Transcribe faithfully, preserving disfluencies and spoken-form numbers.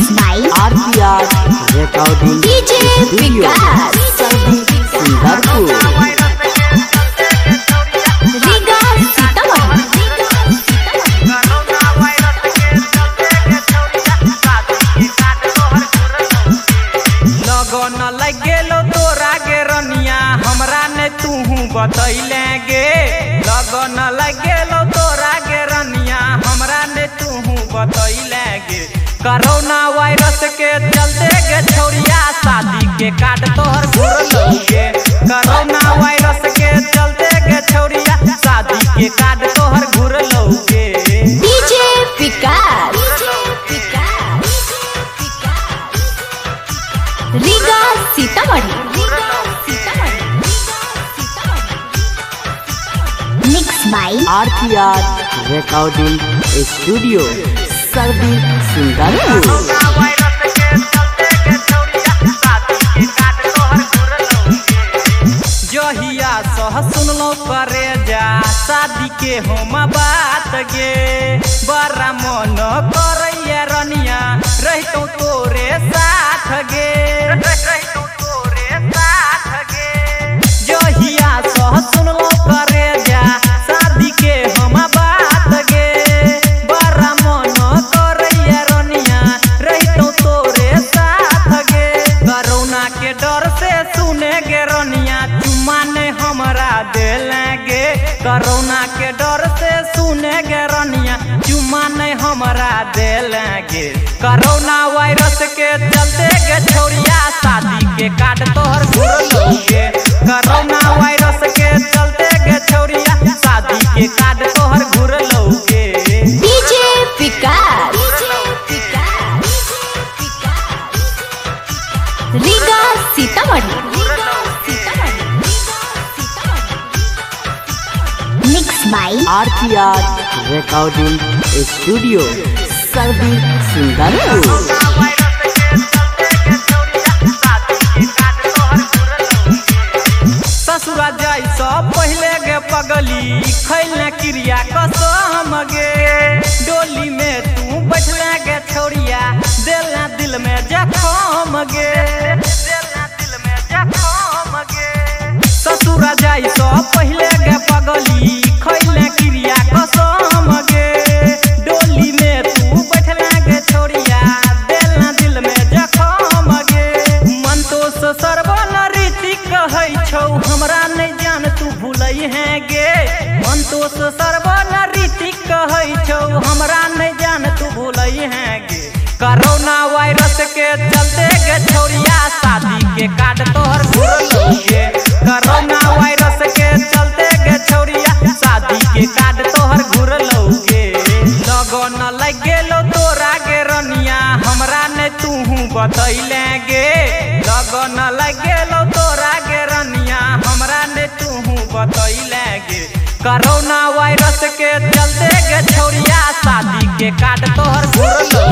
Mixed by R P R Recording D J Studio Vikas Sundarpur Riga Sitamarhi लगन लग गेलो तोरा गे रनिया हमरा ने तूहू बतैले गे लगन लग गेलो तोरा गे रनिया हमरा ने तूहू बतैले गे कोरोना वायरस के चलते गे छोरिया शादी के कार्ड तोहर घुरलौ गे कोरोना वायरस के चलते गे छोरिया शादी के कार्ड तोहर घुरलौ गे D J Vikas Riga Sitamarhi Mixed by R P R Recording Studio Sundarpur जहिया सह सुनलो करे जा शादी के हम बात गे बड़ा मन करैया रनिया रहितो तोरे साथ गे रहितो तोरे साथ गे जहिया सह सुनलो करे जा शादी के हम बात गे बड़ा मन करैया रनिया रहितो तोरे साथ गे कोरोना के डर से सुने गे रनिया माने हमरा देलेंगे कोरोना के डर से सुने गे रनिया चुमा नहीं हमरा देलेंगे कोरोना वायरस के चलते गे छोरिया शादी के कार्ड तोहर घुरलौ गे कोरोना वायरस के चलते गे छोरिया शादी के कार्ड तोहर घुरलौ गे D J Vikas Riga Sitamarhi Mixed by R P R Recording Studio Sundarpur ससुरा जाई सब पहले गे पगली खैले क्रिया कसम गे डोली में तू बैठले गे छोरिया देला दिल में जखम गे देला दिल में जखम गे ससुरा जाई सब पहले गे पगली खैले क्रिया कसम गे डोली में तू बैठले गे छोरिया देला दिल में जखम गे मन तो सरबन रीति कहै छौ हमरा नहीं जान तू भूलै है गे संतोष सरबन रीति कहै छौ हमरा नहीं जान तू भूलै है गे कोरोना वायरस के चलते गे छोरिया शादी के कार्ड तोहर घुरलौ गे कोरोना वायरस के चलते गे छोरिया शादी के कार्ड तोहर घुरलौ गे लगन लग गेलो तोरा गे रनिया हमरा ने तूहू बतैले गे लगन लग गेलो तोरा गे रनिया हमरा ने तूहू बतैले गे कोरोना वायरस के चलते गे छोरिया शादी के कार्ड तोहर घुरलौ